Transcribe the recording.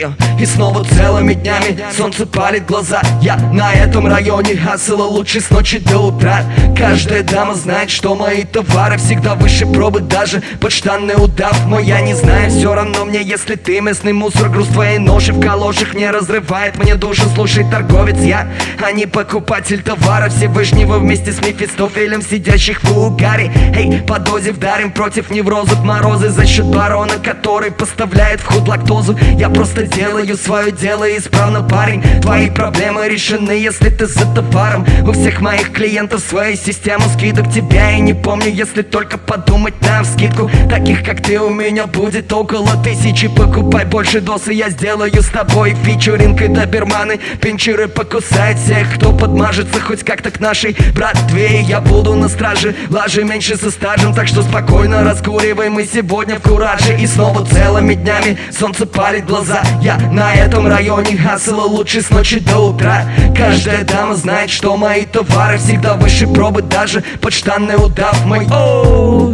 И снова целыми днями солнце палит глаза. Я на этом районе хасла лучше с ночи до утра. Каждая дама знает, что мои товары всегда выше пробы. Даже подштанный удав мой, я не знаю, все равно мне, если ты местный мусор. Груз твоей ноши в калошах не разрывает мне душу. Слушай, торговец я, а не покупатель товара Всевышнего вместе с Мефистофелем, сидящих в угаре. Эй, по дозе вдарим против неврозов морозы за счет барона, который поставляет в ход лактозу. Я просто делаю свое дело исправно, парень. Твои проблемы решены, если ты за товаром. У всех моих клиентов своя система скидок. Тебя я не помню, если только подумать навскидку. Таких как ты у меня будет около 1000. Покупай больше доз, и я сделаю с тобой фичуринг. И доберманы, пинчеры покусают всех, кто подмажется хоть как-то к нашей братве. Я буду на страже, лажи меньше со стажем. Так что спокойно раскуривай, мы сегодня в кураже. И снова целыми днями солнце палит глаза. Я на этом районе хасла лучше с ночи до утра. Каждая дама знает, что мои товары всегда выше пробы. Даже подштанный удав мой. Оу,